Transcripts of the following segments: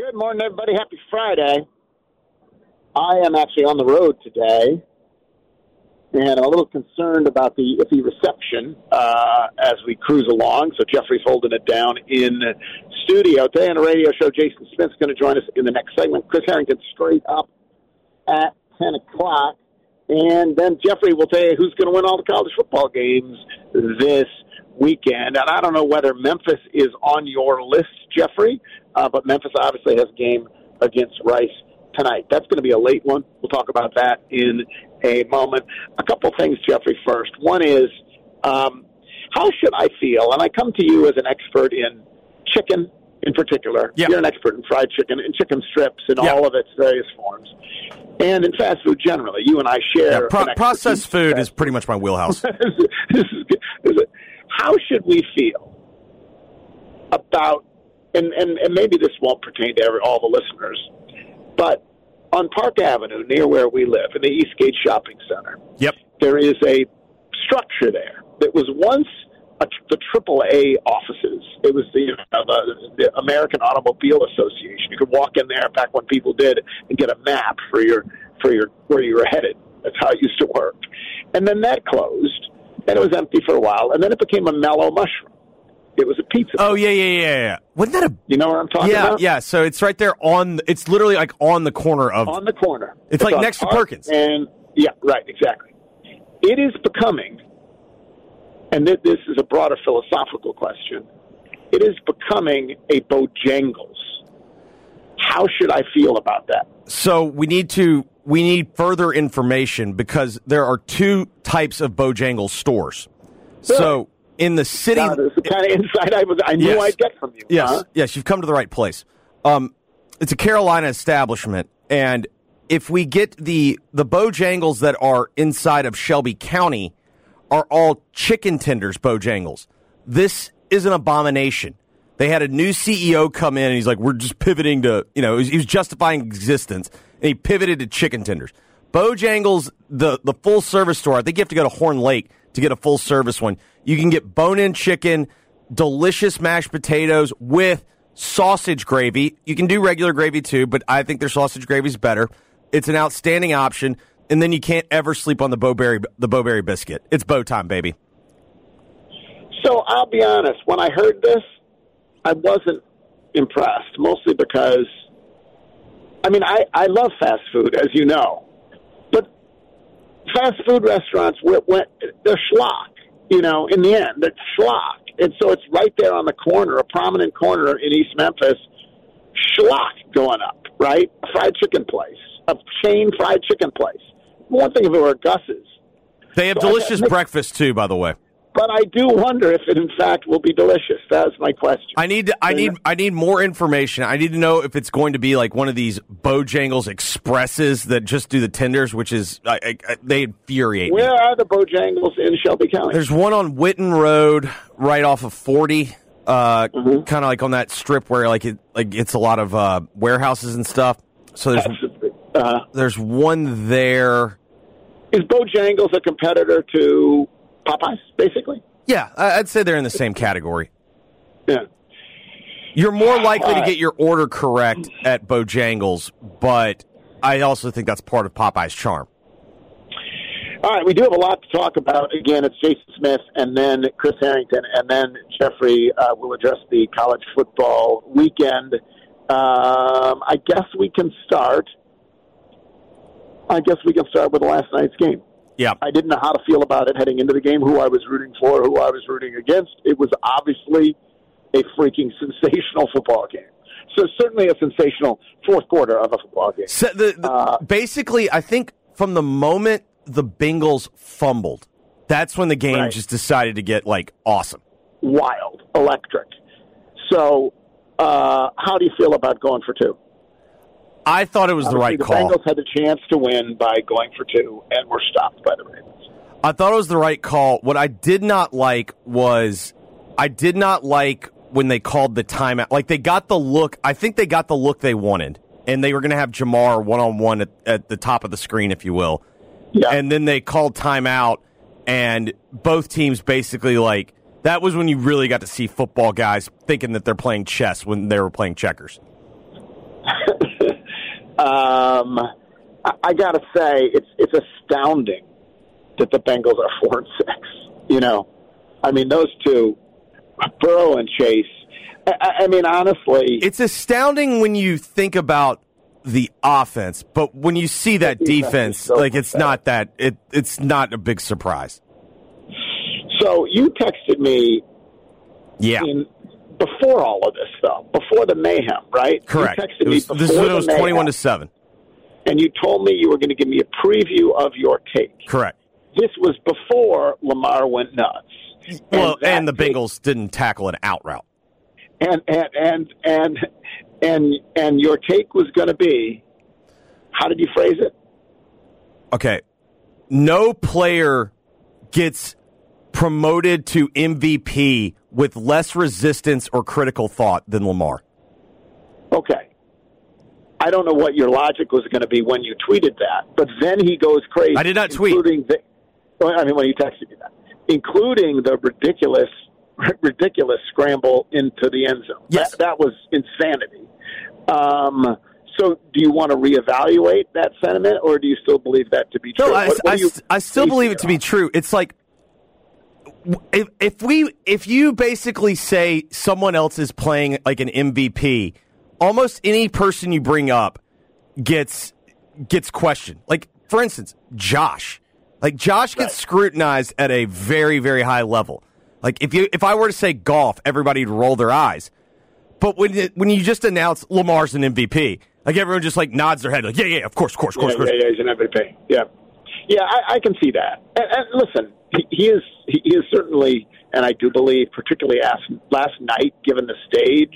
Good morning, everybody. Happy Friday. I am actually on the road today, and I'm a little concerned about the iffy reception as we cruise along. So Jeffrey's holding it down in studio. Today on the radio show, Jason Smith's going to join us in the next segment. Chris Harrington straight up at 10 o'clock. And then Jeffrey will tell you who's going to win all the college football games this weekend. And I don't know whether Memphis is on your list, Jeffrey, but Memphis obviously has a game against Rice tonight. That's going to be a late one. We'll talk about that in a moment. A couple things, Jeffrey, first. One is, how should I feel? And I come to you as an expert in chicken in particular. Yep. You're an expert in fried chicken and chicken strips in all of its various forms. And in fast food generally, you and I share. Processed food is pretty much my wheelhouse. This is good. How should we feel about, and maybe this won't pertain to all the listeners, but on Park Avenue, near where we live, in the Eastgate Shopping Center, there is a structure there that was once the AAA offices. It was the American Automobile Association. You could walk in there back when people did and get a map for your where you were headed. That's how it used to work. And then that closed, and it was empty for a while, and then it became a Mellow Mushroom. It was a pizza. Oh, yeah. Wasn't that You know what I'm talking about? Yeah, so it's right there it's literally like on the corner of... On the corner. It's like next to Perkins. And, yeah, right, exactly. It is becoming, and this is a broader philosophical question, it is becoming a Bojangles. How should I feel about that? So we need further information because there are two types of Bojangles stores. Really? So in the city, this is the kind of insight I knew I'd get from you. Yes, yes, you've come to the right place. It's a Carolina establishment, and if we get the Bojangles that are inside of Shelby County are all chicken tenders Bojangles. This is an abomination. They had a new CEO come in, and he's like, we're just pivoting to, he was justifying existence, and he pivoted to chicken tenders. Bojangles, the full-service store, I think you have to go to Horn Lake to get a full-service one. You can get bone-in chicken, delicious mashed potatoes with sausage gravy. You can do regular gravy, too, but I think their sausage gravy is better. It's an outstanding option, and then you can't ever sleep on the Bo-Berry biscuit. It's Bo time, baby. So I'll be honest, when I heard this, I wasn't impressed, mostly because, I love fast food, as you know, but fast food restaurants, they're schlock, in the end, they're schlock. And so it's right there on the corner, a prominent corner in East Memphis, schlock going up, right? A fried chicken place, a chain fried chicken place. One thing if it were Gus's. They have delicious breakfast, too, by the way. But I do wonder if it, in fact, will be delicious. That's my question. I need more information. I need to know if it's going to be like one of these Bojangles Expresses that just do the tenders, which is they infuriate me. Where are the Bojangles in Shelby County? There's one on Witten Road, right off of 40, kind of like on that strip where it's a lot of warehouses and stuff. So there's one there. Is Bojangles a competitor to Popeyes, basically? Yeah, I'd say they're in the same category. Yeah. You're more likely to get your order correct at Bojangles, but I also think that's part of Popeye's charm. All right, we do have a lot to talk about. Again, it's Jason Smith and then Chris Harrington, and then Jeffrey will address the college football weekend. I guess we can start with last night's game. Yeah. I didn't know how to feel about it heading into the game, who I was rooting for, who I was rooting against. It was obviously a freaking sensational football game. So certainly a sensational fourth quarter of a football game. So basically, I think from the moment the Bengals fumbled, that's when the game just decided to get, awesome. Wild. Electric. So how do you feel about going for two? I thought it was the right call. The Bengals had the chance to win by going for two and were stopped by the Ravens. I thought it was the right call. What I did not like was when they called the timeout. They got the look. I think they got the look they wanted, and they were going to have Jamar one-on-one at the top of the screen, if you will. Yeah. And then they called timeout, and both teams basically, that was when you really got to see football guys thinking that they're playing chess when they were playing checkers. I got to say, it's astounding that the Bengals are 4-6. You know, I mean, those two, Burrow and Chase. I mean, honestly, it's astounding when you think about the offense, but when you see that defense, so like it's not that it's not a big surprise. So you texted me, yeah, before all of this, though, before the mayhem, right? Correct. You texted me before this was 21-7, and you told me you were going to give me a preview of your take. Correct. This was before Lamar went nuts. Well, and the Bengals didn't tackle an out route. And your take was going to be, how did you phrase it? Okay. No player gets promoted to MVP with less resistance or critical thought than Lamar. Okay. I don't know what your logic was going to be when you tweeted that, but then he goes crazy. I did not tweet. When you texted me that, including the ridiculous scramble into the end zone. Yes. That was insanity. So do you want to reevaluate that sentiment, or do you still believe that to be true? No, I still believe it to be true. It's like, if you basically say someone else is playing like an MVP, almost any person you bring up gets questioned. Like, for instance, Josh. Like, Josh gets scrutinized at a very, very high level. Like, if I were to say golf, everybody'd roll their eyes. But when you just announce Lamar's an MVP, like, everyone just like nods their head, like, yeah, of course. Yeah, he's an MVP. Yeah, I can see that. And listen, he is certainly, and I do believe, particularly last night, given the stage,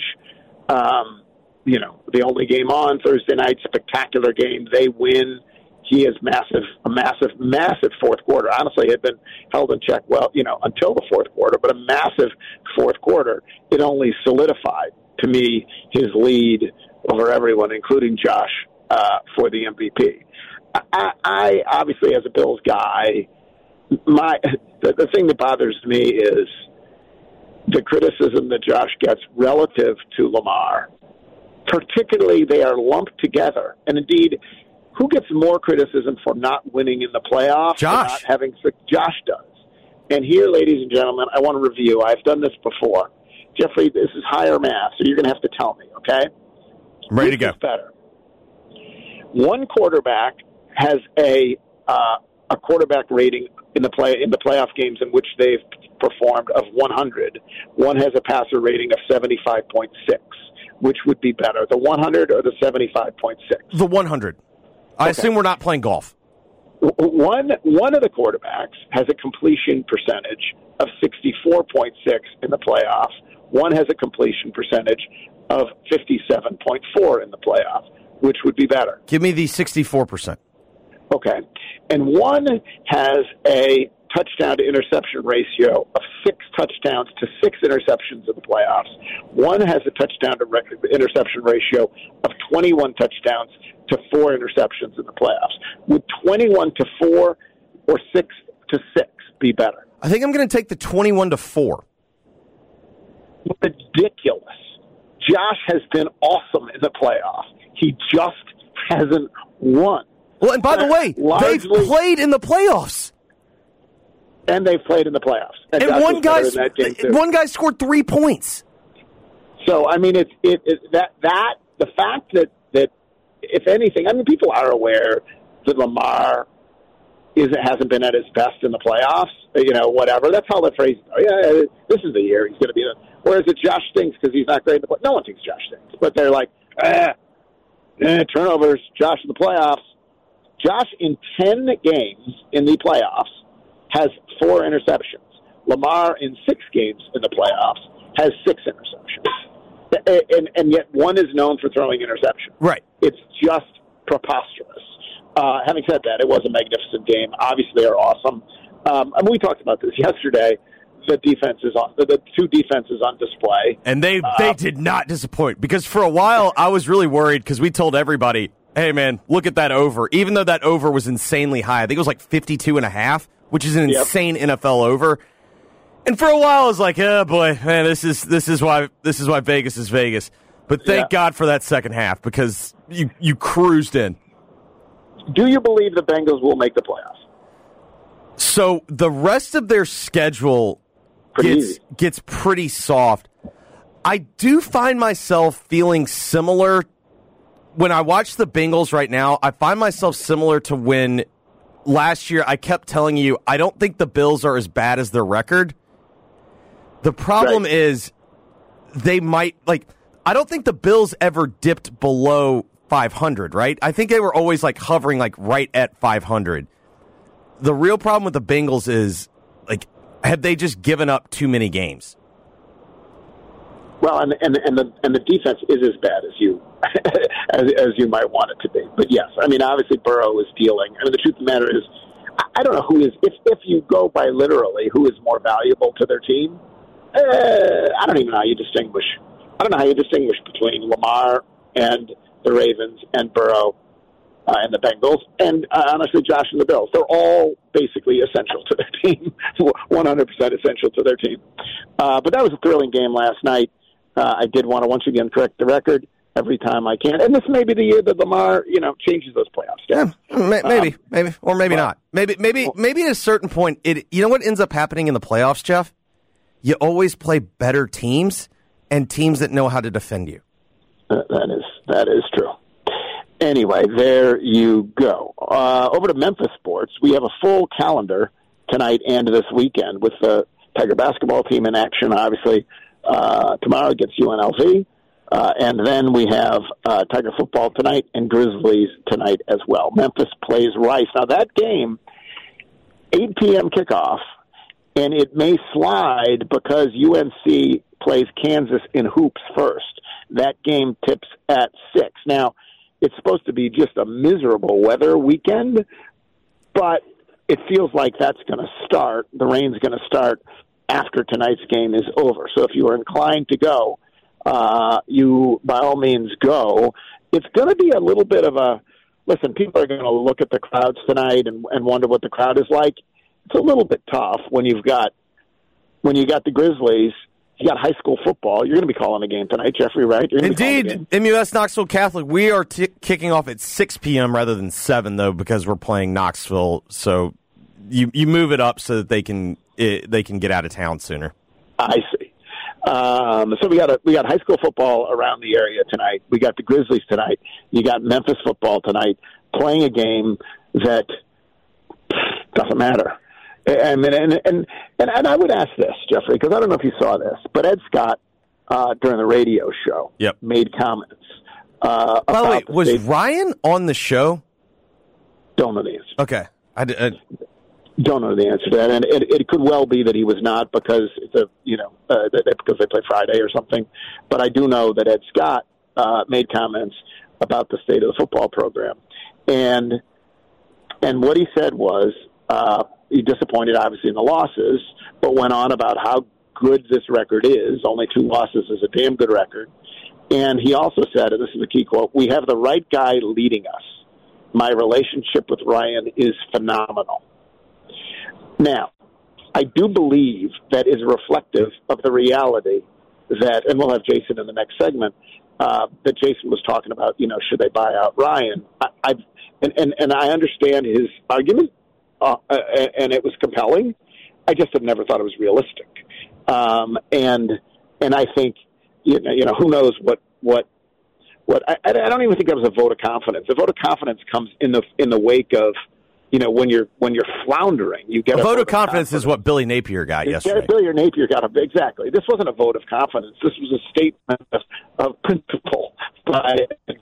the only game on Thursday night, spectacular game, they win. He is a massive fourth quarter. Honestly, had been held in check until the fourth quarter, but a massive fourth quarter. It only solidified, to me, his lead over everyone, including Josh, for the MVP. I obviously, as a Bills guy, the thing that bothers me is the criticism that Josh gets relative to Lamar. Particularly, they are lumped together, and indeed, who gets more criticism for not winning in the playoffs? Josh. Josh does. And here, ladies and gentlemen, I want to review. I've done this before. Jeffrey, this is higher math, so you're going to have to tell me, okay? I'm ready to go. Better. One quarterback has a quarterback rating in the playoff games in which they've performed of 100. One has a passer rating of 75.6. Which would be better, the 100 or the 75.6? The 100. I assume we're not playing golf. One of the quarterbacks has a completion percentage of 64.6 in the playoffs. One has a completion percentage of 57.4 in the playoffs. Which would be better? Give me the 64%. Okay. And one has a touchdown to interception ratio of 6 touchdowns to 6 interceptions in the playoffs. One has a touchdown to interception ratio of 21 touchdowns to 4 interceptions in the playoffs. Would 21 to 4 or 6 to 6 be better? I think I'm going to take the 21 to 4. Ridiculous. Josh has been awesome in the playoffs. He just hasn't won. Well, and by the way, they've played in the playoffs. And they've played in the playoffs. And one guy scored 3 points. So, I mean, the fact that if anything, I mean, people are aware that Lamar hasn't been at his best in the playoffs. Whatever. That's how the phrase. Yeah, this is the year he's going to be. Whereas if Josh stinks because he's not great in the playoffs. No one thinks Josh stinks, but they're like, turnovers. Josh in the playoffs. Josh in 10 games in the playoffs has 4 interceptions. Lamar in 6 games in the playoffs has 6 interceptions. And yet one is known for throwing interceptions. Right. It's just preposterous. Having said that, it was a magnificent game. Obviously, they're awesome. We talked about this yesterday. The two defenses on display. And they did not disappoint, because for a while I was really worried because we told everybody, hey, man, look at that over. Even though that over was insanely high. I think it was like 52.5, which is an insane NFL over. And for a while I was like, oh boy, man, this is why Vegas is Vegas. But thank God for that second half because you cruised in. Do you believe the Bengals will make the playoffs? So the rest of their schedule gets pretty soft. I do find myself feeling similar when I watch the Bengals right now. I find myself similar to when last year I kept telling you I don't think the Bills are as bad as their record. The problem is they might, I don't think the Bills ever dipped below 500, right? I think they were always hovering right at 500. The real problem with the Bengals is have they just given up too many games? Well, and the defense is as bad as you as you might want it to be. But yes, I mean obviously Burrow is dealing. I mean the truth of the matter is I don't know who is if you go by literally who is more valuable to their team. I don't even know how you distinguish. I don't know how you distinguish between Lamar and the Ravens and Burrow and the Bengals and honestly Josh and the Bills. They're all basically essential to their team, 100% essential to their team. But that was a thrilling game last night. I did want to once again correct the record every time I can. And this may be the year that Lamar, changes those playoffs. Maybe, or maybe not. Maybe at a certain point, you know what ends up happening in the playoffs, Jeff? You always play better teams and teams that know how to defend you. That is true. Anyway, there you go. Over to Memphis sports. We have a full calendar tonight and this weekend with the Tiger basketball team in action, obviously. Tomorrow against UNLV. And then we have Tiger football tonight and Grizzlies tonight as well. Memphis plays Rice. Now, that game, 8 p.m. kickoff, and it may slide because UNC plays Kansas in hoops first. That game tips at 6. Now, it's supposed to be just a miserable weather weekend, but it feels like that's going to start. The rain's going to start after tonight's game is over. So if you are inclined to go, you by all means go. It's going to be a little bit of a, listen, people are going to look at the crowds tonight and wonder what the crowd is like. It's a little bit tough when you got the Grizzlies, you got high school football. You're going to be calling a game tonight, Jeffrey, right? Indeed. MUS Knoxville Catholic. We are kicking off at 6 p.m. rather than 7, though, because we're playing Knoxville. So you move it up so that they can get out of town sooner. I see. So we got high school football around the area tonight. We got the Grizzlies tonight. You got Memphis football tonight playing a game that doesn't matter. And I would ask this, Jeffrey, because I don't know if you saw this, but Ed Scott during the radio show made comments. By the way, was Ryan on the show? Don't know the answer. Okay, I don't know the answer to that, and it could well be that he was not because because they play Friday or something. But I do know that Ed Scott made comments about the state of the football program, and what he said was. He disappointed, obviously, in the losses, but went on about how good this record is. Only 2 losses is a damn good record. And he also said, and this is a key quote, "We have the right guy leading us. My relationship with Ryan is phenomenal." Now, I do believe that is reflective of the reality that, and we'll have Jason in the next segment, that Jason was talking about, should they buy out Ryan? And I understand his argument. And it was compelling. I just have never thought it was realistic. And I think, who knows what I don't even think that was a vote of confidence. The vote of confidence comes in the wake of, when you're floundering, you get a vote of confidence is what Billy Napier got yesterday. Billy Napier got exactly. This wasn't a vote of confidence. This was a statement of principle by.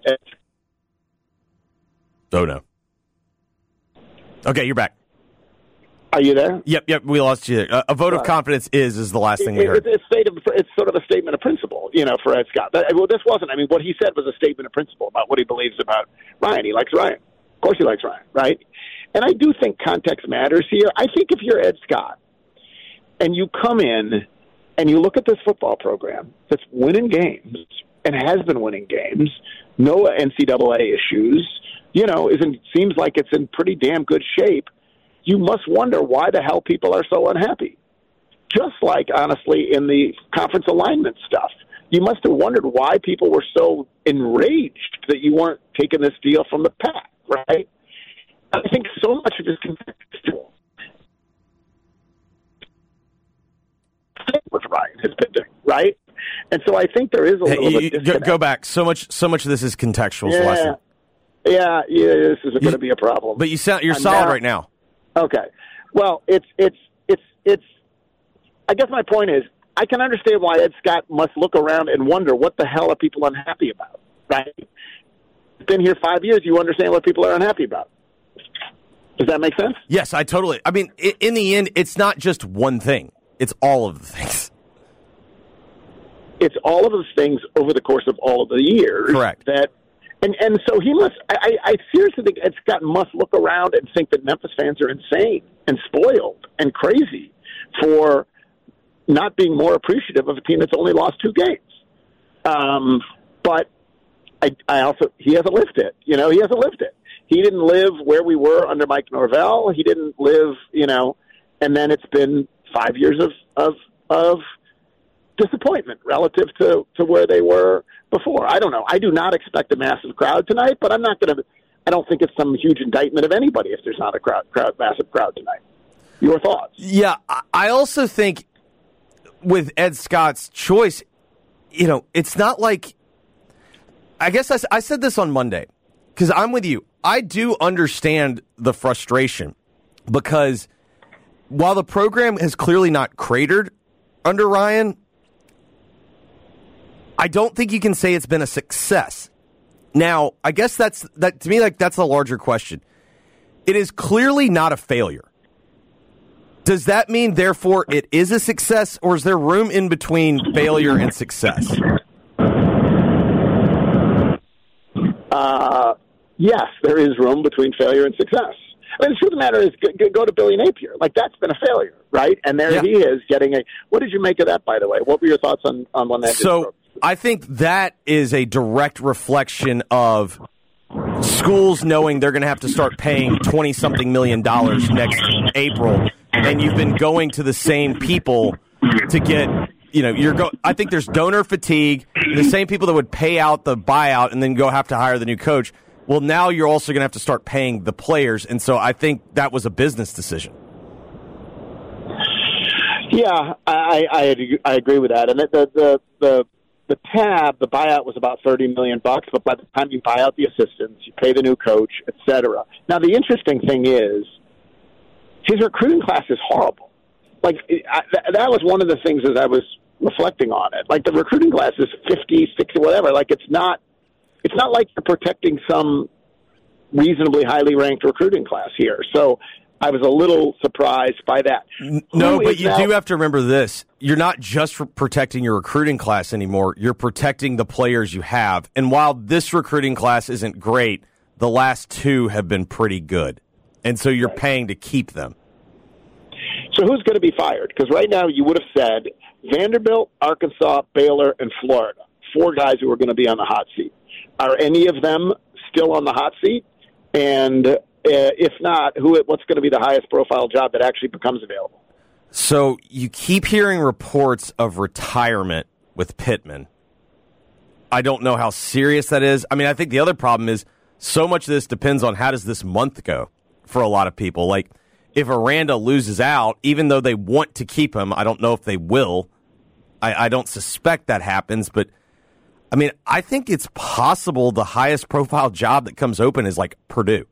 Oh no. Okay, you're back. Are you there? Yep. We lost you. A vote of confidence is the last thing we heard. It's sort of a statement of principle, for Ed Scott. This wasn't. I mean, what he said was a statement of principle about what he believes about Ryan. He likes Ryan. Of course he likes Ryan, right? And I do think context matters here. I think if you're Ed Scott and you come in and you look at this football program that's winning games and has been winning games, no NCAA issues, seems like it's in pretty damn good shape, you must wonder why the hell people are so unhappy. Just like, honestly, in the conference alignment stuff. you must have wondered why people were so enraged that you weren't taking this deal from the pack, right? I think so much of it is contextual. What Ryan has been doing, right? And so I think there is a little bit of disconnect. Go back. So much of this is contextual. Yeah, this is going to be a problem. But you're solid right now. Okay. Well, it's. I guess my point is, I can understand why Ed Scott must look around and wonder what the hell are people unhappy about, right? You've been here 5 years, you understand what people are unhappy about. Does that make sense? Yes, I totally. I mean, in the end, it's not just one thing. It's all of the things. It's all of those things over the course of all of the years. Correct. And so he must. I seriously think Ed Scott must look around and think that Memphis fans are insane and spoiled and crazy for not being more appreciative of a team that's only lost 2 games. But I also he hasn't lived it. He hasn't lived it. He didn't live where we were under Mike Norvell. He didn't live, and then it's been 5 years of disappointment relative to where they were before. I don't know. I do not expect a massive crowd tonight, but I don't think it's some huge indictment of anybody if there's not a massive crowd tonight. Your thoughts? Yeah, I also think with Ed Scott's choice, it's not like, I guess I said this on Monday, because I'm with you. I do understand the frustration, because while the program has clearly not cratered under Ryan, I don't think you can say it's been a success. Now, I guess that to me, that's a larger question. It is clearly not a failure. Does that mean, therefore, it is a success, or is there room in between failure and success? Yes, there is room between failure and success. I mean, the truth of the matter is, go to Billy Napier. That's been a failure, right? And there he is getting a... What did you make of that, by the way? What were your thoughts on when that So, I think that is a direct reflection of schools knowing they're going to have to start paying $20-something million next April, and you've been going to the same people to get... I think there's donor fatigue. The same people that would pay out the buyout and then go have to hire the new coach. Well, now you're also going to have to start paying the players, and so I think that was a business decision. Yeah, I agree with that. And the tab, the buyout was about $30 million, but by the time you buy out the assistants, you pay the new coach, etc. Now, the interesting thing is, his recruiting class is horrible. That was one of the things as I was reflecting on it. The recruiting class is 50, 60, whatever. It's not like you're protecting some reasonably highly ranked recruiting class here. So I was a little surprised by that. No, but you do have to remember this. You're not just protecting your recruiting class anymore. You're protecting the players you have. And while this recruiting class isn't great, the last 2 have been pretty good. And so you're paying to keep them. So who's going to be fired? Because right now you would have said Vanderbilt, Arkansas, Baylor, and Florida. 4 guys who are going to be on the hot seat. Are any of them still on the hot seat? And if not, what's going to be the highest profile job that actually becomes available? So you keep hearing reports of retirement with Pittman. I don't know how serious that is. I mean, I think the other problem is so much of this depends on how does this month go for a lot of people. If Aranda loses out, even though they want to keep him, I don't know if they will. I don't suspect that happens, but I mean, I think it's possible the highest profile job that comes open is Purdue.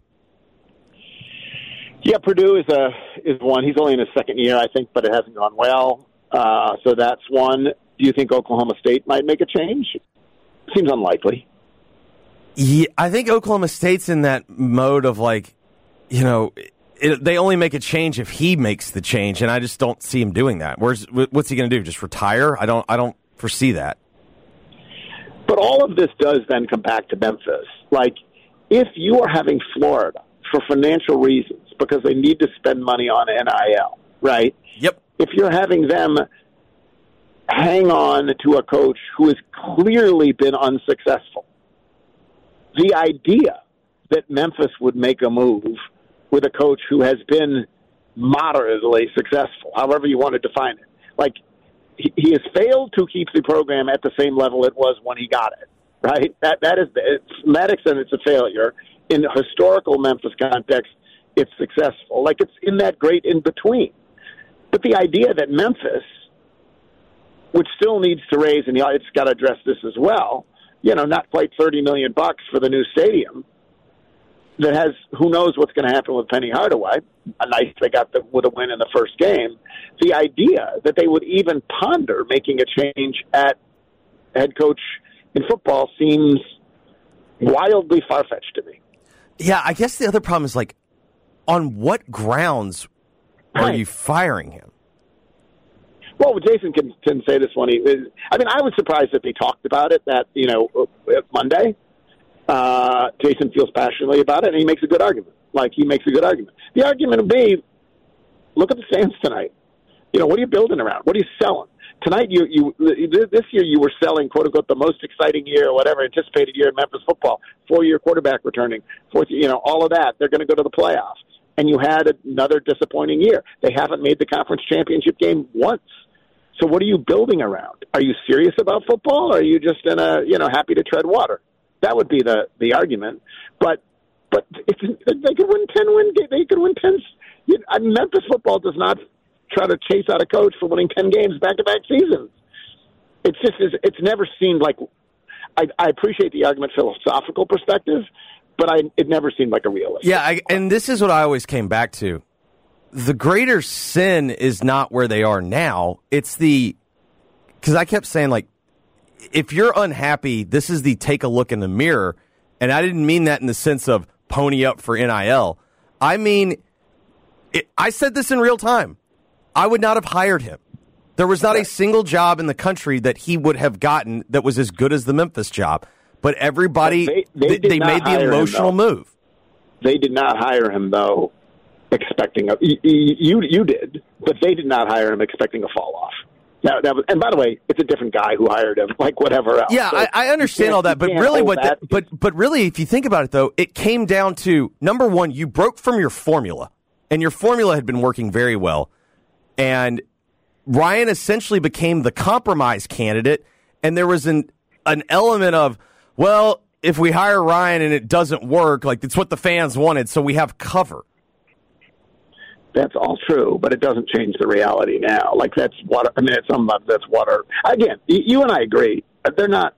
Yeah, Purdue is one. He's only in his second year, I think, but it hasn't gone well. So that's one. Do you think Oklahoma State might make a change? Seems unlikely. Yeah, I think Oklahoma State's in that mode of they only make a change if he makes the change, and I just don't see him doing that. What's he going to do? Just retire? I don't foresee that. But all of this does then come back to Memphis. If you are having Florida for financial reasons, because they need to spend money on NIL, right? Yep. If you're having them hang on to a coach who has clearly been unsuccessful, the idea that Memphis would make a move with a coach who has been moderately successful, however you want to define it, he has failed to keep the program at the same level it was when he got it. Right? That is it's Maddox, and it's a failure. In historical Memphis context, it's successful. Like, it's in that great in between. But the idea that Memphis, which still needs to raise, and it's got to address this as well, not quite $30 million for the new stadium, that has, who knows what's going to happen with Penny Hardaway. Nice they got with a win in the first game. The idea that they would even ponder making a change at head coach in football seems wildly far-fetched to me. Yeah, I guess the other problem is, like, on what grounds are you firing him? Well, Jason can say this one. I was surprised that they talked about it Monday. Jason feels passionately about it, and he makes a good argument. The argument would be, look at the stands tonight. What are you building around? What are you selling? Tonight, this year you were selling, quote unquote, the most exciting year or whatever anticipated year in Memphis football. 4-year quarterback returning, all of that. They're going to go to the playoffs, and you had another disappointing year. They haven't made the conference championship game once. So what are you building around? Are you serious about football, or are you just happy to tread water? That would be the argument. But if they could win 10 they could win 10. Memphis football does not try to chase out a coach for winning 10 games back-to-back seasons. It's never seemed like. I appreciate the argument philosophical perspective, but it never seemed like a realistic. Yeah, and this is what I always came back to. The greater sin is not where they are now. It's because I kept saying, like, if you're unhappy, this is the take a look in the mirror. And I didn't mean that in the sense of pony up for NIL. I mean, I said this in real time. I would not have hired him. There was not a single job in the country that he would have gotten that was as good as the Memphis job. But everybody, they made the emotional move. They did not hire him, though, expecting you did, but they did not hire him expecting a fall off. And by the way, it's a different guy who hired him, like whatever else. Yeah, so I understand all that, but really, but really, if you think about it, though, it came down to, number one, you broke from your formula, and your formula had been working very well, and Ryan essentially became the compromise candidate, and there was an element of, well, if we hire Ryan and it doesn't work, like, it's what the fans wanted, so we have cover. That's all true, but it doesn't change the reality now. Like, that's water. I mean, at some level, that's water. Again, you and I agree. They're not,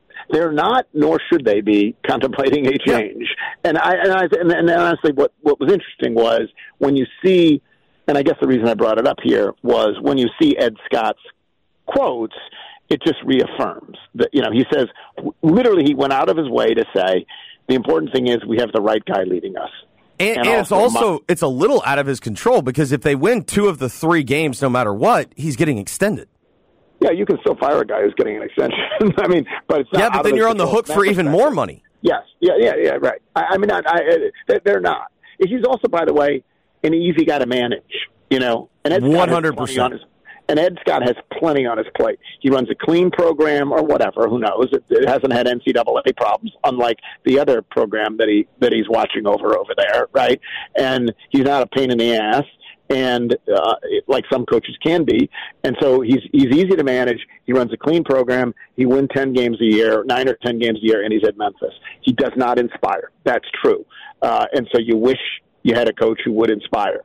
nor should they be contemplating a change. Yeah. And honestly, what was interesting was when you see, and I guess the reason I brought it up here was when you see Ed Scott's quotes, it just reaffirms that, he says, literally, he went out of his way to say, the important thing is we have the right guy leading us. And it's a little out of his control, because if they win 2 of the 3 games, no matter what, he's getting extended. Yeah, you can still fire a guy who's getting an extension. I mean, but it's not. Yeah, but then you're on the hook for even more money. Yes. Yeah, right. They're not. He's also, by the way, an easy guy to manage, and Ed 100%. And Ed Scott has plenty on his plate. He runs a clean program or whatever. Who knows? It hasn't had NCAA problems, unlike the other program that he's watching over there, right? And he's not a pain in the ass, and like some coaches can be. And so he's easy to manage. He runs a clean program. He wins 10 games a year, 9 or 10 games a year, and he's at Memphis. He does not inspire. That's true. And so you wish you had a coach who would inspire.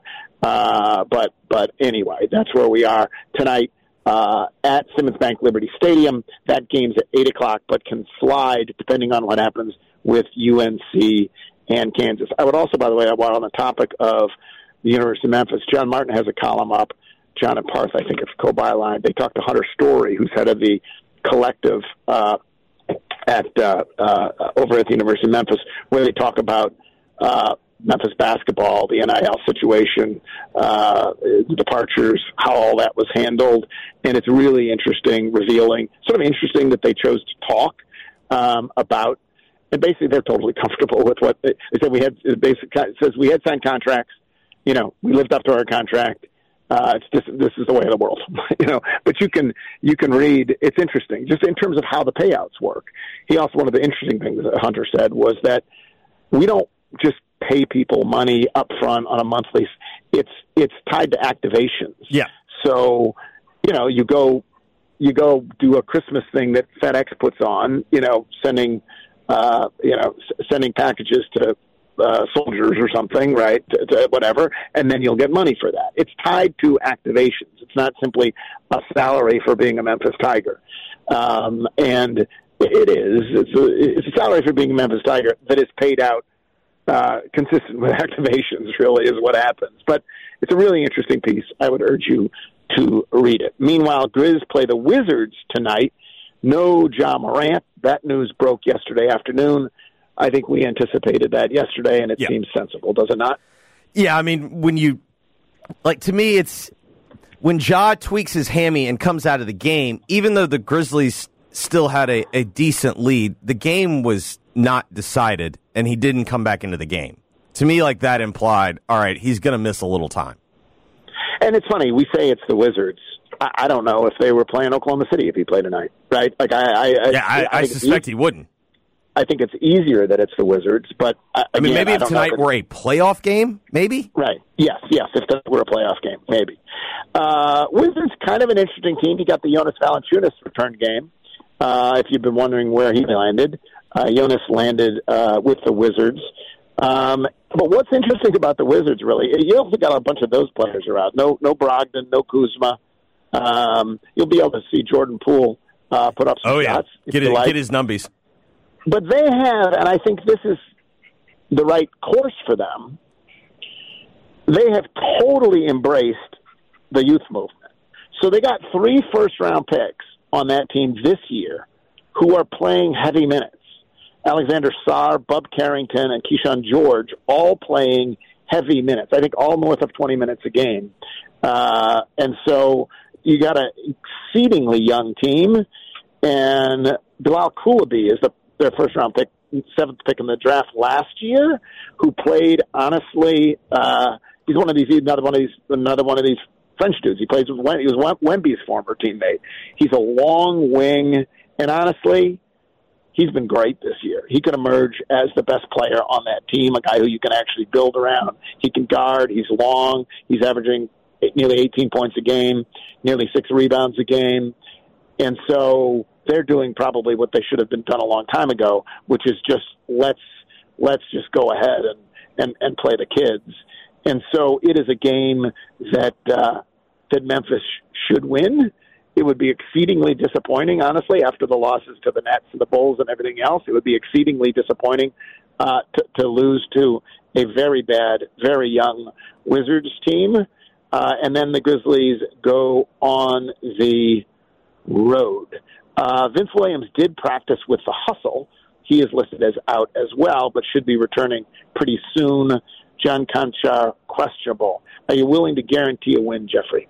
But anyway, that's where we are tonight at Simmons Bank Liberty Stadium. That game's at 8:00, but can slide depending on what happens with UNC and Kansas. I would also, by the way, while on the topic of the University of Memphis, John Martin has a column up. John and Parth, I think it's co-byline. They talked to Hunter Story, who's head of the collective over at the University of Memphis, where they talk about Memphis basketball, the NIL situation, departures, how all that was handled. And it's really interesting, revealing, sort of interesting that they chose to talk about, and basically they're totally comfortable with what they said. It says we had signed contracts, we lived up to our contract. This is the way of the world, but you can read, it's interesting, just in terms of how the payouts work. One of the interesting things that Hunter said was that we don't just pay people money up front on a monthly. It's tied to activations. Yeah. So, you go you go do a Christmas thing that FedEx puts on, sending packages to soldiers or something, right? To whatever, and then you'll get money for that. It's tied to activations. It's not simply a salary for being a Memphis Tiger, and it is. It's a salary for being a Memphis Tiger that is paid out consistent with activations. Really, is what happens. But it's a really interesting piece. I would urge you to read it. Meanwhile, Grizz play the Wizards tonight. No Ja Morant. That news broke yesterday afternoon. I think we anticipated that yesterday, and it seems sensible, does it not? Yeah, I mean, to me, it's when Ja tweaks his hammy and comes out of the game, even though the Grizzlies still had a decent lead, the game was not decided, and he didn't come back into the game. To me, that implied, all right, he's going to miss a little time. And it's funny, we say it's the Wizards. I don't know if they were playing Oklahoma City if he played tonight, right? I suspect he wouldn't. I think it's easier that it's the Wizards, but again, maybe if tonight were a playoff game, maybe? Right. Yes, if that were a playoff game, maybe. Wizards, kind of an interesting team. You got the Jonas Valanciunas return game. If you've been wondering where he landed, Jonas landed with the Wizards. But what's interesting about the Wizards, really, you also got a bunch of those players around. No Brogdon, no Kuzma. You'll be able to see Jordan Poole put up some shots. Get his numbies. But they have, and I think this is the right course for them, they have totally embraced the youth movement. So they got 3 first-round picks on that team this year who are playing heavy minutes. Alexander Sarr, Bub Carrington, and Keyshawn George all playing heavy minutes. I think all north of 20 minutes a game. And so you got an exceedingly young team, and Bilal Coulibaly is their first-round pick, 7th pick in the draft last year, who played, honestly, he's another one of these French dudes. He was Wemby's former teammate. He's a long wing, and honestly, he's been great this year. He could emerge as the best player on that team, a guy who you can actually build around. He can guard. He's long. He's averaging nearly 18 points a game, nearly 6 rebounds a game. And so they're doing probably what they should have been done a long time ago, which is just let's just go ahead and play the kids. And so it is a game that Memphis should win. It would be exceedingly disappointing, honestly, after the losses to the Nets and the Bulls and everything else. It would be exceedingly disappointing to lose to a very bad, very young Wizards team. And then the Grizzlies go on the road. Vince Williams did practice with the Hustle. He is listed as out as well, but should be returning pretty soon. John Conchar, questionable. Are you willing to guarantee a win, Jeffrey?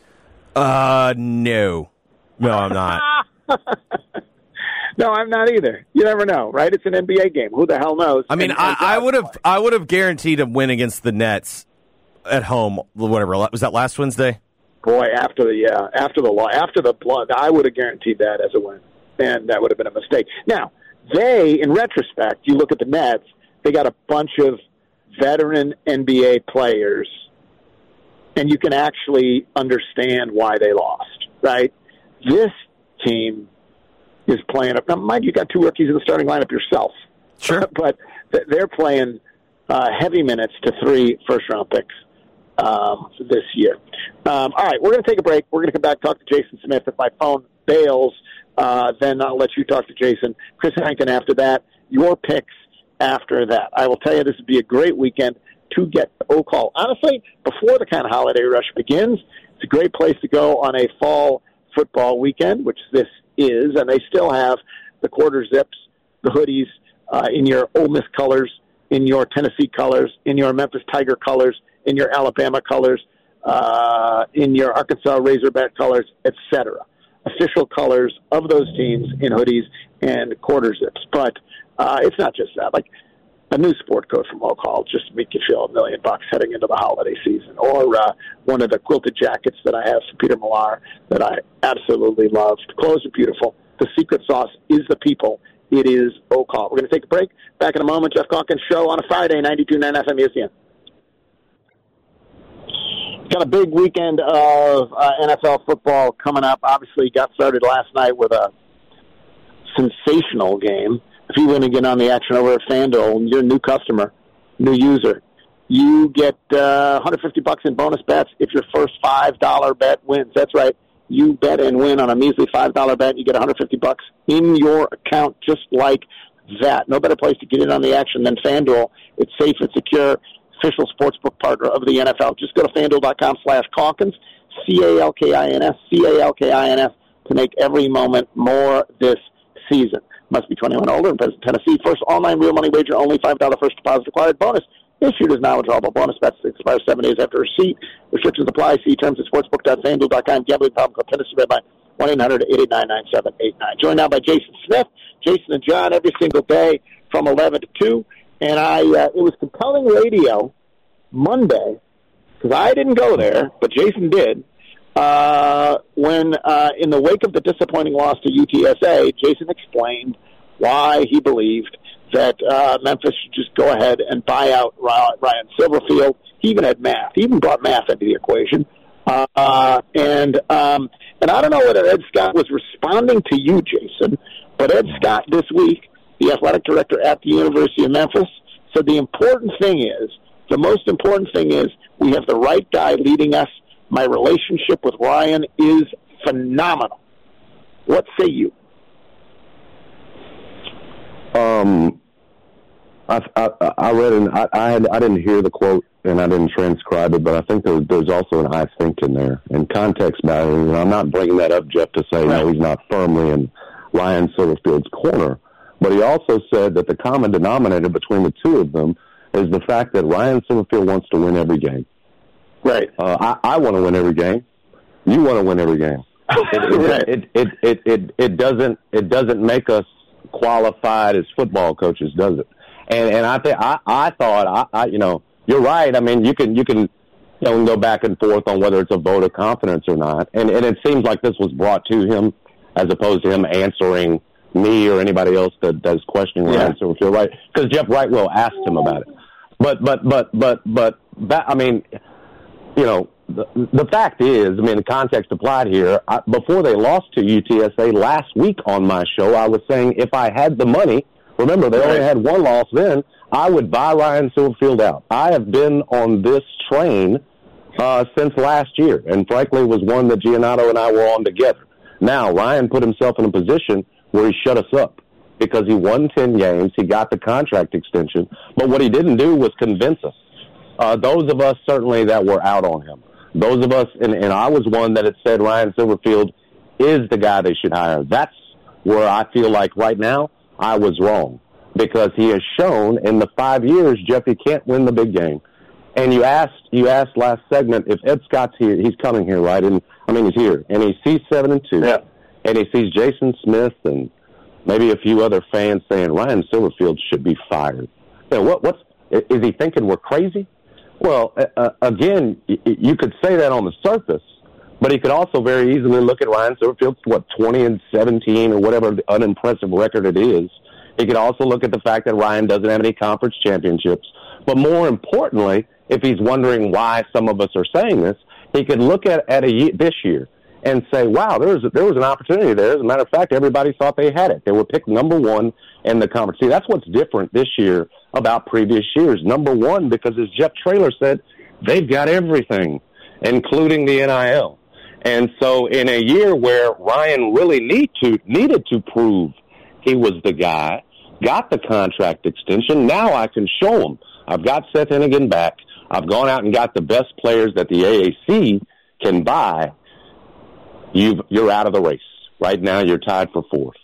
No. No, I'm not. No, I'm not either. You never know, right? It's an NBA game. Who the hell knows? I mean, I would have guaranteed a win against the Nets at home. Whatever was that last Wednesday? Boy, after the blood, I would have guaranteed that as a win, and that would have been a mistake. Now, in retrospect, you look at the Nets; they got a bunch of veteran NBA players, and you can actually understand why they lost. Right? This team is playing up. Now, mind you, got 2 rookies in the starting lineup yourself. Sure, but they're playing heavy minutes to 3 first-round picks this year. All right, we're going to take a break. We're going to come back, talk to Jason Smith. If my phone bails, then I'll let you talk to Jason. Chris Hankin after that. Your picks after that. I will tell you this would be a great weekend to get to Oak Hall. Honestly, before the kind of holiday rush begins, it's a great place to go on a fall football weekend, which this is, and they still have the quarter zips, the hoodies in your Ole Miss colors, in your Tennessee colors, in your Memphis Tiger colors, in your Alabama colors, in your Arkansas Razorback colors, etc. Official colors of those teams in hoodies and quarter zips. But it's not just that. Like a new sport coat from Oak Hall just to make you feel $1 million heading into the holiday season. Or one of the quilted jackets that I have from Peter Millar that I absolutely love. The clothes are beautiful. The secret sauce is the people. It is Oak Hall. We're going to take a break. Back in a moment. Jeff Calkins Show on a Friday, 92.9 FM ESPN. Got a big weekend of NFL football coming up. Obviously, got started last night with a sensational game. If you want to get on the action over at FanDuel, you're a new customer, new user, you get $150 in bonus bets if your first $5 bet wins. That's right. You bet and win on a measly $5 bet. You get $150 in your account just like that. No better place to get in on the action than FanDuel. It's safe and secure. Official sportsbook partner of the NFL. Just go to FanDuel.com/Calkins, CALKINS, to make every moment more this season. Must be 21 or older and present in Tennessee. First online real money wager, only $5 first deposit required. Bonus issued as now withdrawable bonus bets expire 7 days after receipt. Restrictions apply. See terms at sportsbook.fanduel.com. Gambling problem, call Tennessee Red Line 1-800-889-9789. Joined now by Jason Smith. Jason and John every single day from 11 to 2. And it was compelling radio Monday, because I didn't go there, but Jason did, when in the wake of the disappointing loss to UTSA, Jason explained why he believed that Memphis should just go ahead and buy out Ryan Silverfield. He even had math. He even brought math into the equation. And I don't know whether Ed Scott was responding to you, Jason, but Ed Scott this week, the athletic director at the University of Memphis, said the most important thing is we have the right guy leading us. My relationship with Ryan is phenomenal. What say you? I read and I didn't hear the quote and I didn't transcribe it, but I think there's also an I think in there. And context matters. I'm not bringing that up, Jeff, to say no, he's not firmly in Ryan Silverfield's corner. But he also said that the common denominator between the two of them is the fact that Ryan Silverfield wants to win every game. Right. I want to win every game. You want to win every game. It doesn't make us qualified as football coaches, does it? And I thought you're right. I mean, you can go back and forth on whether it's a vote of confidence or not. And it seems like this was brought to him as opposed to him answering me or anybody else that's questioning Ryan Silverfield, right? Because Jeff Brightwell asked him about it. But that, I mean, the fact is, the context applied here. Before they lost to UTSA last week on my show, I was saying if I had the money, remember they only had one loss then, I would buy Ryan Silverfield out. I have been on this train since last year, and frankly, it was one that Giannotto and I were on together. Now, Ryan put himself in a position where he shut us up because he won 10 games. He got the contract extension. But what he didn't do was convince us. Those of us certainly that were out on him. Those of us, and I was one that had said Ryan Silverfield is the guy they should hire. That's where I feel like right now I was wrong because he has shown in the 5 years, Jeff, he can't win the big game. And you asked last segment if Ed Scott's here. He's coming here, right? And he's here. And he sees 7-2. Yeah. And he sees Jason Smith and maybe a few other fans saying Ryan Silverfield should be fired. Is he thinking we're crazy? Well, again, you could say that on the surface, but he could also very easily look at Ryan Silverfield's 20-17 or whatever unimpressive record it is. He could also look at the fact that Ryan doesn't have any conference championships. But more importantly, if he's wondering why some of us are saying this, he could look at this year and say, wow, there was an opportunity there. As a matter of fact, everybody thought they had it. They were picked number one in the conference. See, that's what's different this year about previous years. Number one, because as Jeff Traylor said, they've got everything, including the NIL. And so in a year where Ryan really needed to prove he was the guy, got the contract extension, now I can show him. I've got Seth Hennigan back. I've gone out and got the best players that the AAC can buy. You're out of the race. Right now you're tied for fourth.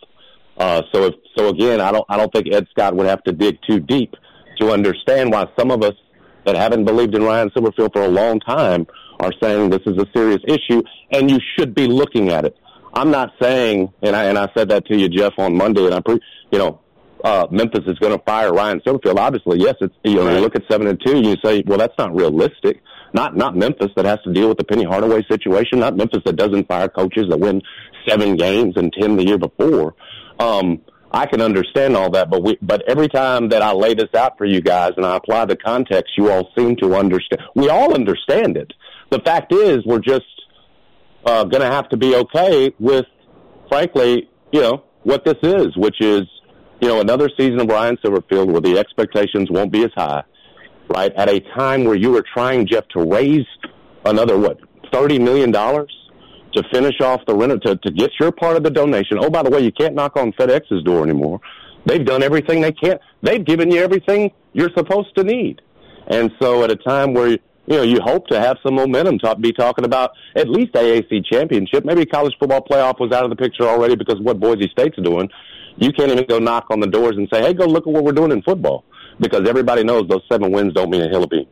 So again, I don't think Ed Scott would have to dig too deep to understand why some of us that haven't believed in Ryan Silverfield for a long time are saying this is a serious issue and you should be looking at it. I'm not saying, and I said that to you, Jeff, on Monday, and Memphis is going to fire Ryan Silverfield. Obviously, yes, it's you look at 7-2, and you say, well, that's not realistic. Not Memphis that has to deal with the Penny Hardaway situation. Not Memphis that doesn't fire coaches that win 7 games and 10 the year before. I can understand all that, but every time that I lay this out for you guys and I apply the context, you all seem to understand. We all understand it, the fact is we're just going to have to be okay with, frankly, what this is, which is, another season of Ryan Silverfield where the expectations won't be as high, right? At a time where you were trying, Jeff, to raise another, $30 million to finish off the renter, to get your part of the donation. Oh, by the way, you can't knock on FedEx's door anymore. They've done everything they can. They've given you everything you're supposed to need. And so at a time where, you hope to have some momentum to be talking about at least AAC championship, maybe college football playoff was out of the picture already because of what Boise State's doing. You can't even go knock on the doors and say, hey, go look at what we're doing in football, because everybody knows those 7 wins don't mean a hill of beans.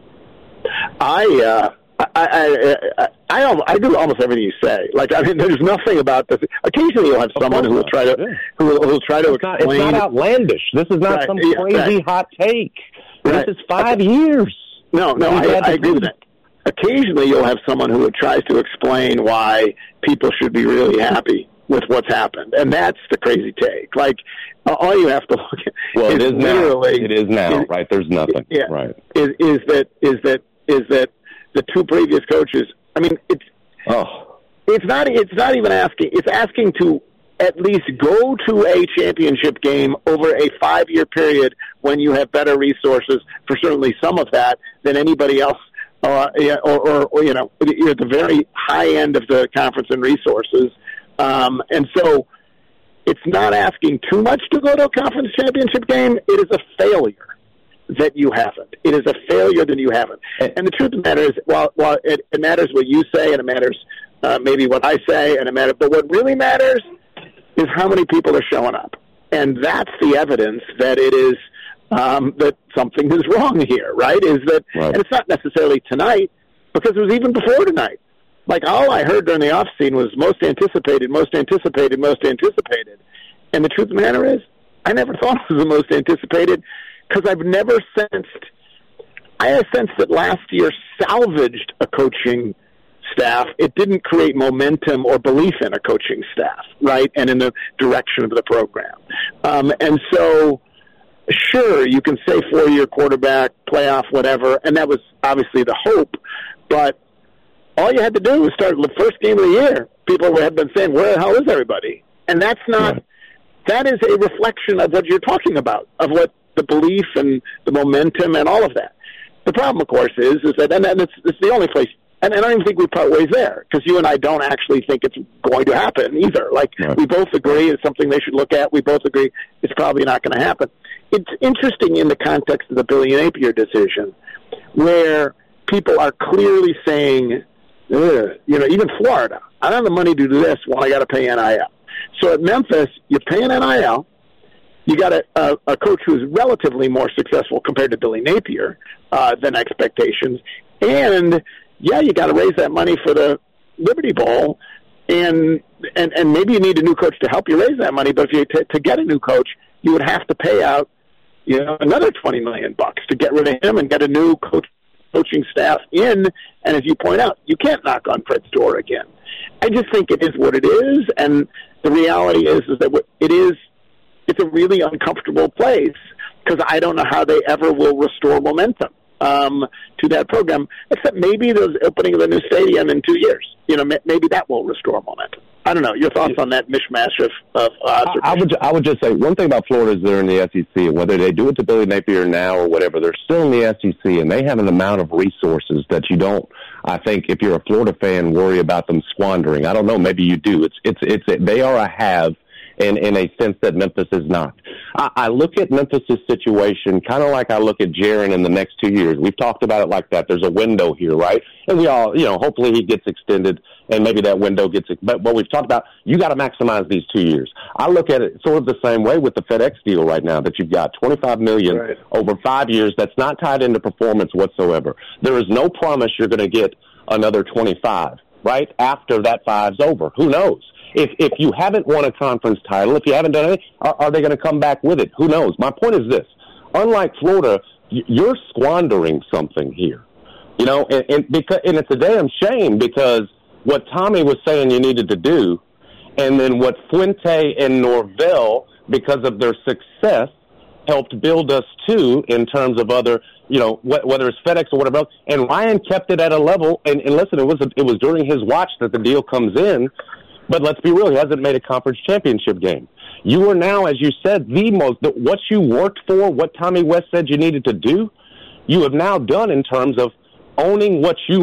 I do almost everything you say. There's nothing about this. Occasionally, you'll have someone who will try to who will try to explain. It's not outlandish. This is not some crazy hot take. This is 5 years. No, I agree with that. Occasionally, you'll have someone who tries to explain why people should be really happy with what's happened, and that's the crazy take. All you have to look at. Well, it is now, right? There's nothing. Yeah, right. Is that the 2 previous coaches? I mean, it's not even asking. It's asking to at least go to a championship game over a 5-year period when you have better resources for certainly some of that than anybody else. Or you're at the very high end of the conference in resources. And so it's not asking too much to go to a conference championship game. It is a failure that you haven't. It is a failure that you haven't. And the truth of the matter is, while it matters what you say, and it matters maybe what I say, and it matters, but what really matters is how many people are showing up. And that's the evidence that it is that something is wrong here, right? And it's not necessarily tonight, because it was even before tonight. All I heard during the off season was most anticipated. And the truth of the matter is, I never thought it was the most anticipated, because I had a sense that last year salvaged a coaching staff. It didn't create momentum or belief in a coaching staff, right? And in the direction of the program. And so, sure, you can say 4-year quarterback, playoff, whatever, and that was obviously the hope, but all you had to do was start the first game of the year. People had been saying, where the hell is everybody? And that's not, that is a reflection of what you're talking about, of what the belief and the momentum and all of that. The problem, of course, is that, and it's the only place, and I don't even think we part ways there, because you and I don't actually think it's going to happen either. We both agree it's something they should look at. We both agree it's probably not going to happen. It's interesting in the context of the Billy Napier decision, where people are clearly saying, even Florida, I don't have the money to do this when I got to pay NIL. So at Memphis, you're paying NIL. You got a coach who's relatively more successful compared to Billy Napier than expectations. And, you got to raise that money for the Liberty Bowl. And maybe you need a new coach to help you raise that money. But if you to get a new coach, you would have to pay out, another $20 million to get rid of him and get a new coaching staff in. And as you point out, you can't knock on Fred's door again. I just think it is what it is. And the reality is that it's a really uncomfortable place, because I don't know how they ever will restore momentum to that program, except maybe the opening of the new stadium in 2 years. Maybe that will restore momentum. I don't know. Your thoughts on that mishmash of I would just say one thing about Florida is they're in the SEC, and whether they do it to Billy Napier now or whatever, they're still in the SEC, and they have an amount of resources that you don't, I think, if you're a Florida fan, worry about them squandering. I don't know. Maybe you do. They are a have in a sense that Memphis is not. I look at Memphis' situation kind of like I look at Jaren in the next 2 years. We've talked about it like that. There's a window here, right? And we all, hopefully he gets extended and maybe that window gets, but what we've talked about, you got to maximize these 2 years. I look at it sort of the same way with the FedEx deal right now, that you've got $25 million over 5 years that's not tied into performance whatsoever. There is no promise you're going to get another 25, right? After that 5's over. Who knows? If you haven't won a conference title, if you haven't done it, are they going to come back with it? Who knows? My point is this. Unlike Florida, you're squandering something here. And it's a damn shame, because what Tommy was saying you needed to do, and then what Fuente and Norvell, because of their success, helped build us too in terms of other, whether it's FedEx or whatever else. And Ryan kept it at a level. And listen, it was during his watch that the deal comes in. But let's be real, he hasn't made a conference championship game. You are now, as you said, what you worked for, what Tommy West said you needed to do, you have now done in terms of owning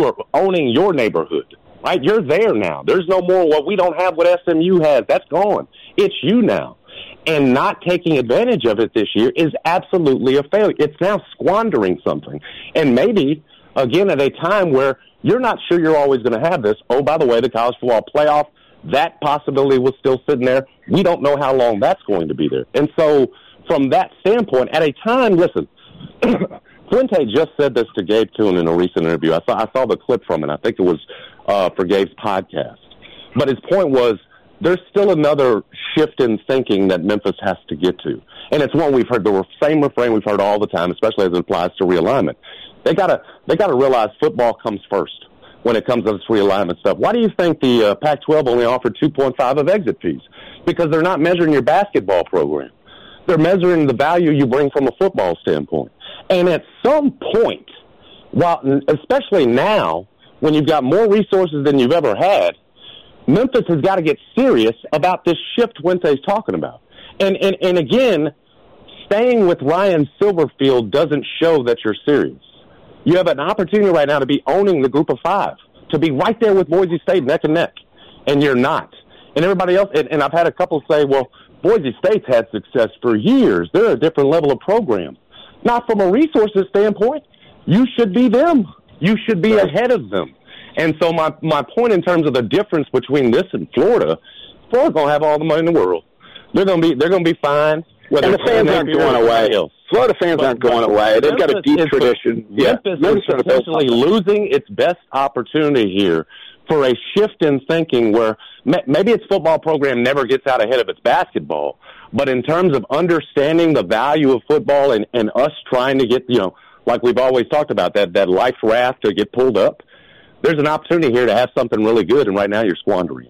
your neighborhood, right? You're there now. There's no more what we don't have, what SMU has. That's gone. It's you now. And not taking advantage of it this year is absolutely a failure. It's now squandering something. And maybe, again, at a time where you're not sure you're always going to have this, oh, by the way, the college football playoff, that possibility was still sitting there. We don't know how long that's going to be there. And so from that standpoint, at a time, listen, Fuente just said this to Gabe Kuhn in a recent interview. I saw the clip from it. I think it was for Gabe's podcast. But his point was there's still another shift in thinking that Memphis has to get to. And it's one we've heard, the same refrain we've heard all the time, especially as it applies to realignment. They gotta realize football comes first when it comes to this realignment stuff. Why do you think the Pac-12 only offered 2.5 of exit fees? Because they're not measuring your basketball program. They're measuring the value you bring from a football standpoint. And at some point, especially now, when you've got more resources than you've ever had, Memphis has got to get serious about this shift Fuente's talking about. And again, staying with Ryan Silverfield doesn't show that you're serious. You have an opportunity right now to be owning the group of five, to be right there with Boise State neck and neck, and you're not. And everybody else, and I've had a couple say, well, Boise State's had success for years. They're a different level of program. Not from a resources standpoint. You should be them. You should be ahead of them. And so my point in terms of the difference between this and Florida's going to have all the money in the world. They're going to be fine. And the fans aren't going away. Florida fans aren't going away. They've got a deep tradition. Memphis is potentially losing its best opportunity here for a shift in thinking where maybe its football program never gets out ahead of its basketball, but in terms of understanding the value of football and us trying to get, like we've always talked about, that life raft to get pulled up, there's an opportunity here to have something really good, and right now you're squandering.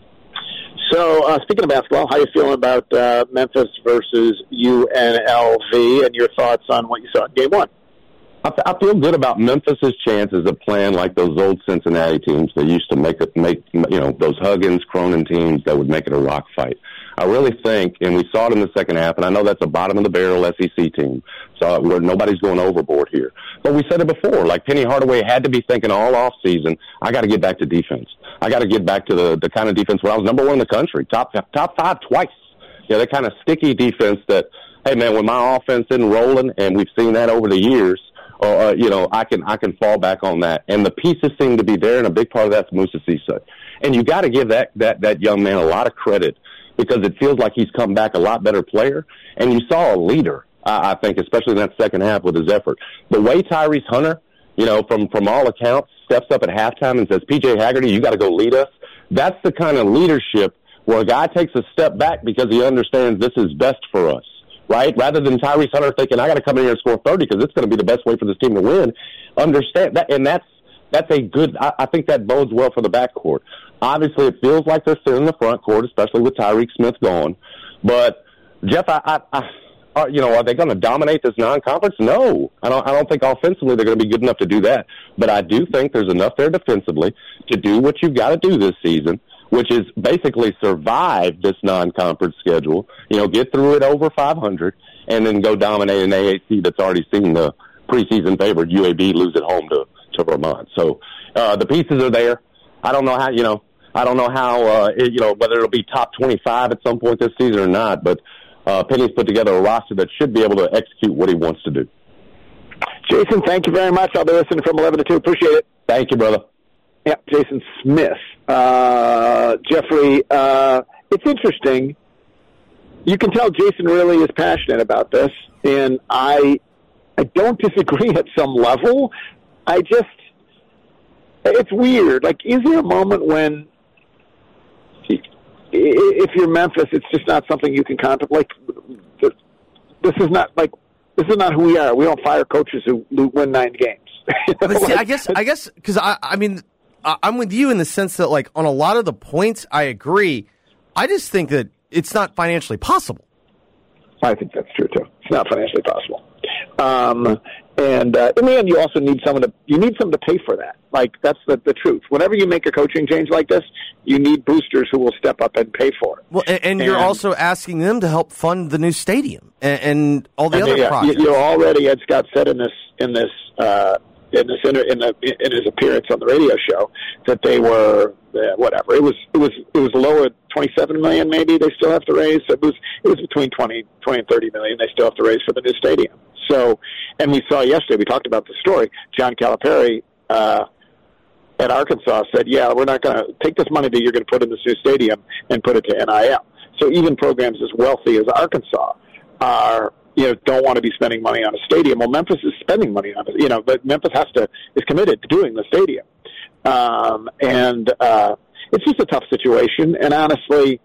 So, speaking of basketball, how are you feeling about Memphis versus UNLV, and your thoughts on what you saw in Game 1? I feel good about Memphis's chances of playing like those old Cincinnati teams that used to make those Huggins, Cronin teams that would make it a rock fight. I really think, and we saw it in the second half, and I know that's a bottom-of-the-barrel SEC team, so where nobody's going overboard here. But we said it before, like Penny Hardaway had to be thinking all offseason, I got to get back to defense. I got to get back to the kind of defense where I was number one in the country, top five twice. That kind of sticky defense that, hey, man, when my offense isn't rolling, and we've seen that over the years, I can fall back on that. And the pieces seem to be there, and a big part of that's Moussa Cisse. And you got to give that young man a lot of credit because it feels like he's come back a lot better player. And you saw a leader, I think, especially in that second half with his effort. The way Tyrese Hunter, from all accounts, steps up at halftime and says, P.J. Haggerty, you got to go lead us. That's the kind of leadership where a guy takes a step back because he understands this is best for us. Right? Rather than Tyrese Hunter thinking, I got to come in here and score 30 because it's going to be the best way for this team to win. Understand that, and that's a good, I think that bodes well for the backcourt. Obviously, it feels like they're still in the front court, especially with Tyreek Smith gone. But, Jeff, are they going to dominate this non-conference? No. I don't think offensively they're going to be good enough to do that. But I do think there's enough there defensively to do what you've got to do this season, which is basically survive this non-conference schedule, get through it over 500, and then go dominate an AAC that's already seen the preseason favorite UAB lose at home to Vermont. So the pieces are there. I don't know how, whether it'll be top 25 at some point this season or not, but Penny's put together a roster that should be able to execute what he wants to do. Jason, thank you very much. I'll be listening from 11 to 2. Appreciate it. Thank you, brother. Yeah, Jason Smith. Jeffrey, it's interesting. You can tell Jason really is passionate about this, and I don't disagree at some level. It's weird. Like, is there a moment when, if you're Memphis, it's just not something you can contemplate? This is not who we are. We don't fire coaches who win 9 games. But see, I guess, because I'm with you in the sense that, like, on a lot of the points, I agree. I just think that it's not financially possible. I think that's true too. It's not financially possible. And in the end, you also need someone to pay for that. Like, that's the truth. Whenever you make a coaching change like this, you need boosters who will step up and pay for it. Well, and you're also asking them to help fund the new stadium and all the other projects. You already, Ed Scott said in his appearance on the radio show that they were whatever. It was low at $27 million. Maybe they still have to raise. It was between $20 and $30 million. They still have to raise for the new stadium. So, and we saw yesterday. We talked about the story. John Calipari at Arkansas said, "Yeah, we're not going to take this money that you're going to put in this new stadium and put it to NIL." So even programs as wealthy as Arkansas don't want to be spending money on a stadium. Well, Memphis is spending money on it, but Memphis is committed to doing the stadium. And it's just a tough situation. And honestly,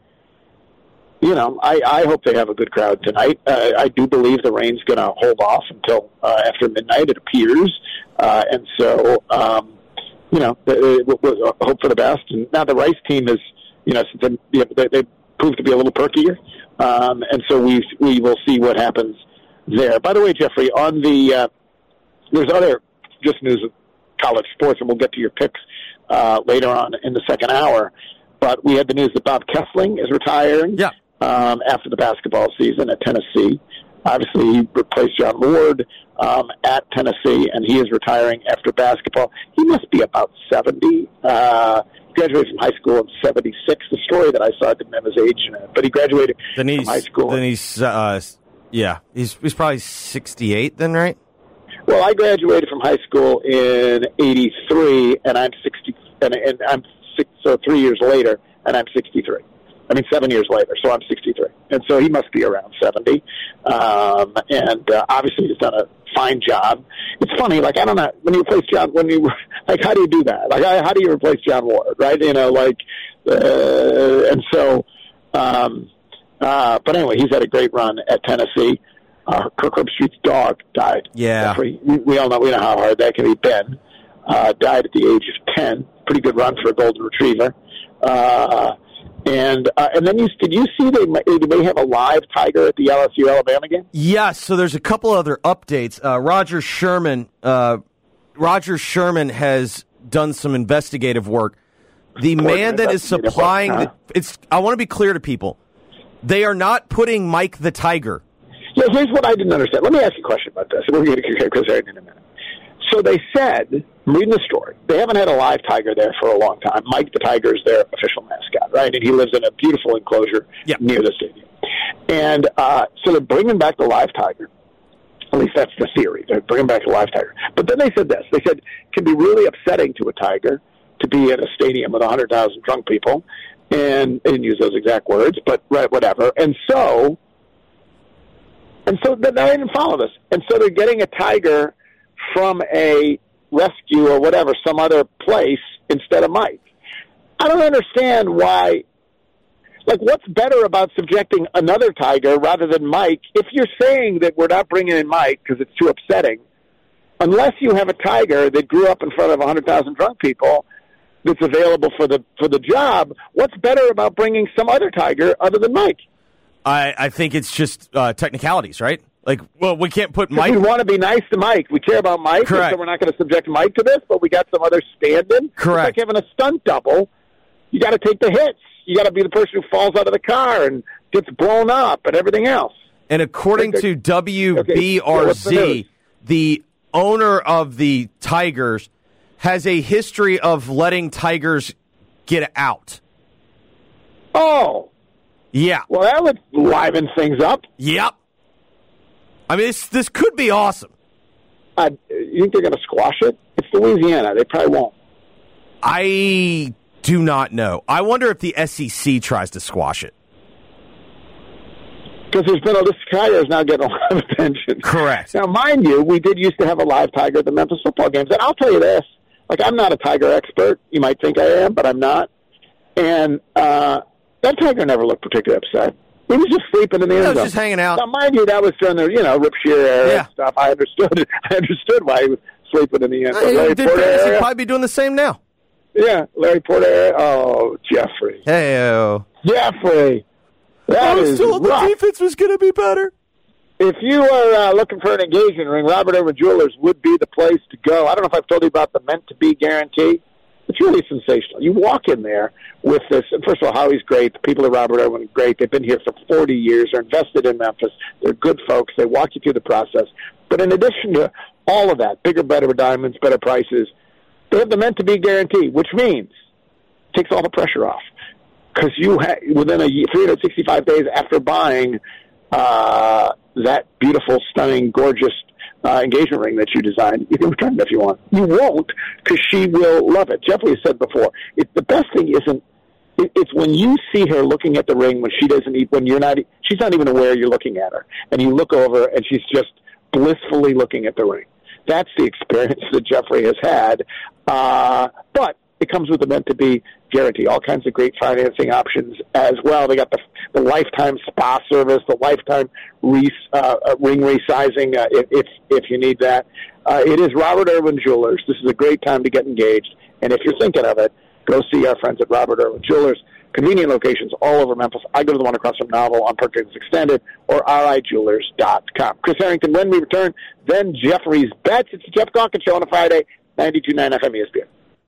I hope they have a good crowd tonight. I do believe the rain's going to hold off until after midnight, it appears. And so, we'll hope for the best. And now the Rice team is, they proved to be a little perkier. And so we will see what happens there. By the way, Jeffrey, on there's other just news of college sports, and we'll get to your picks later on in the second hour. But we had the news that Bob Kessling is retiring after the basketball season at Tennessee. Obviously, he replaced John Ward at Tennessee, and he is retiring after basketball. He must be about 70. Graduated from high school in 76. The story that I saw didn't have his age in it, but he graduated from high school. Then he's probably 68 then, right? Well, I graduated from high school in 83, and I'm 60, and I'm 6, so 3 years later, and I'm 63. 7 years later, so I'm 63. And so he must be around 70. And obviously he's done a fine job. It's funny, I don't know, when you replace John, how do you do that? How do you replace John Ward, right? But anyway, he's had a great run at Tennessee. Kirk Herbstreit's dog died. Yeah. We all know how hard that can be. Ben died at the age of 10. Pretty good run for a golden retriever. And then did you see they may have a live tiger at the LSU Alabama game? Yes. So there's a couple other updates. Roger Sherman has done some investigative work. The man that is supplying I want to be clear to people. They are not putting Mike the Tiger. Yeah, here's what I didn't understand. Let me ask you a question about this. We're going to get Chris Aaron in a minute. So they said, I'm reading the story, they haven't had a live tiger there for a long time. Mike the Tiger is their official mascot, right? And he lives in a beautiful enclosure near the stadium. And so they're bringing back the live tiger. At least that's the theory. They're bringing back the live tiger. But then they said this. They said it can be really upsetting to a tiger to be in a stadium with 100,000 drunk people. And they didn't use those exact words, but whatever. And so then I didn't follow this. And so they're getting a tiger from a rescue or whatever, some other place instead of Mike. I don't understand why. What's better about subjecting another tiger rather than Mike? If you're saying that we're not bringing in Mike because it's too upsetting, unless you have a tiger that grew up in front of 100,000 drunk people that's available for the job, what's better about bringing some other tiger other than Mike? I think it's just technicalities, right? We can't put Mike. We want to be nice to Mike. We care about Mike, Correct. So we're not going to subject Mike to this, but we got some other stand-in. Correct. It's like having a stunt double. You got to take the hits. You got to be the person who falls out of the car and gets blown up and everything else. And according to WBRZ, the owner of the Tigers has a history of letting tigers get out. Oh. Yeah. Well, that would liven things up. Yep. This could be awesome. You think they're going to squash it? It's Louisiana. They probably won't. I do not know. I wonder if the SEC tries to squash it. Because this tiger is now getting a lot of attention. Correct. Now, mind you, we did used to have a live tiger at the Memphis football games. And I'll tell you this. I'm not a tiger expert. You might think I am, but I'm not. And that tiger never looked particularly upset. He was just sleeping in the end zone. He was just hanging out. Now, mind you, that was during the, Rip Shear era and stuff. I understood why he was sleeping in the end zone. He'd probably be doing the same now. Yeah, Larry Porter. Oh, Jeffrey. Hey-o. Jeffrey. That is the defense was going to be better. If you are looking for an engagement ring, Robert Irwin Jewelers would be the place to go. I don't know if I've told you about the meant-to-be guarantee. It's really sensational. You walk in there with this. First of all, Howie's great. The people at Robert Irwin are great. They've been here for 40 years. They're invested in Memphis. They're good folks. They walk you through the process. But in addition to all of that, bigger, better diamonds, better prices, they have the meant-to-be guarantee, which means it takes all the pressure off. Because within 365 days after buying that beautiful, stunning, gorgeous engagement ring that you designed, you can return it if you want. You won't, because she will love it. Jeffrey has said before, the best thing isn't, it's when you see her looking at the ring when she doesn't when you're not, she's not even aware you're looking at her, and you look over and she's just blissfully looking at the ring. That's the experience that Jeffrey has had. But it comes with the meant-to-be guarantee, all kinds of great financing options as well. They got the lifetime spa service, the lifetime ring resizing if you need that. It is Robert Irwin Jewelers. This is a great time to get engaged. And if you're thinking of it, go see our friends at Robert Irwin Jewelers. Convenient locations all over Memphis. I go to the one across from Novel on Perkins Extended or RIJewelers.com. Chris Harrington, when we return, then Jeffrey's Bets. It's the Jeff Calkins Show on a Friday, 92.9 FM ESPN.